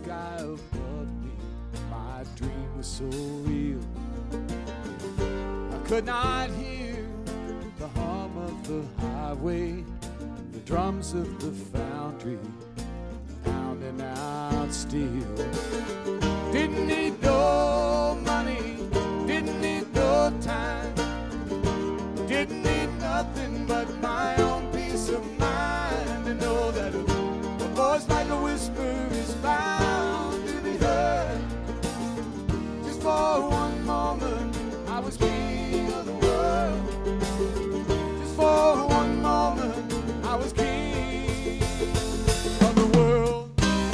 sky above me. My dream was so real. I could not hear the hum of the highway, the drums of the foundry pounding out steel. Didn't need no money, didn't need no time, didn't need nothing but my own peace of mind. To know that a voice like a whisper is bound to be heard. Just for one moment I was king of the world. Just for one moment I was king of the world.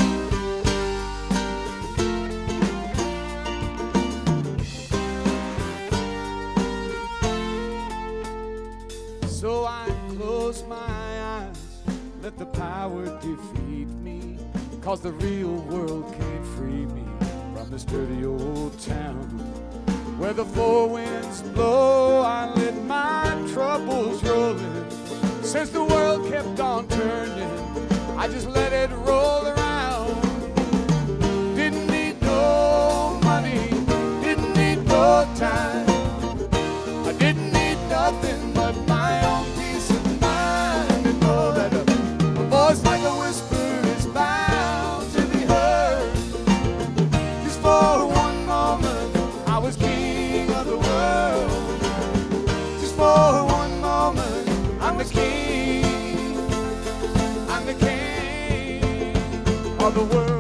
So I close my eyes, let the power defeat me, 'cause the real world can't free me from this dirty old town. Where the four winds blow, I let my troubles rolling. Since the world kept on turning, I just let it roll around. Didn't need no money, didn't need no time, I didn't need nothing but my own peace of mind. To know that a voice like a whisper is bound to be heard. Just for one moment I was king of the world. Just for one moment I'm the king, I'm the king of the world.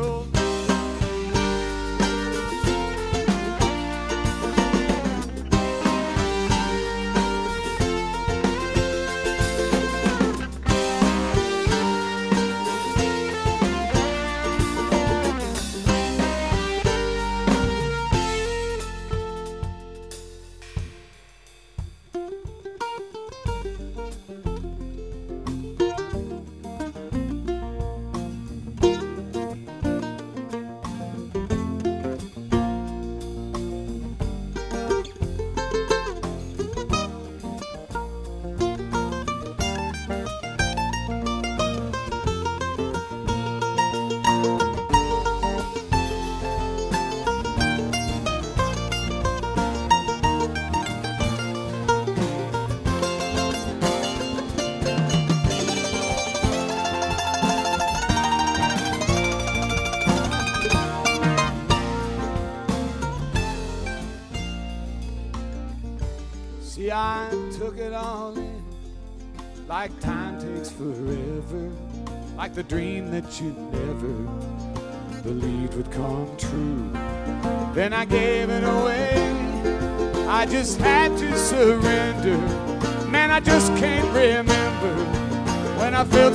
See, I took it all in, like time takes forever, like the dream that you never believed would come true. Then I gave it away, I just had to surrender. Man, I just can't remember when I felt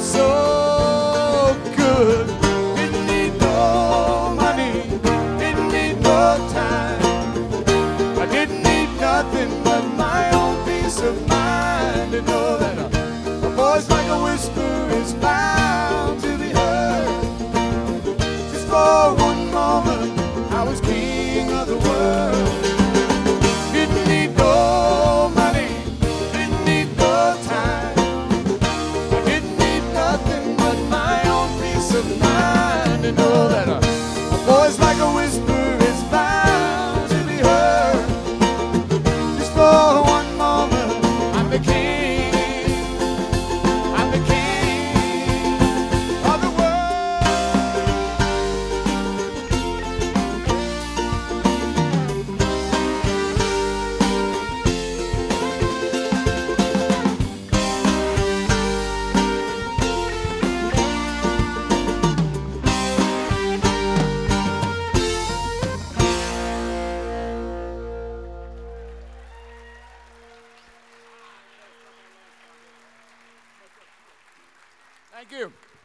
so good. Didn't need no money, didn't need no time, I didn't need nothing but my own peace of mind. To know that a voice like a whisper is bound to be heard. Just for one moment I was king of the world. Didn't need no money, didn't need no time, I didn't need nothing but my own peace of mind. To know that a voice like a whisper is bound to be heard. Just for one moment I'm the king, I'm the king of the world. Thank you.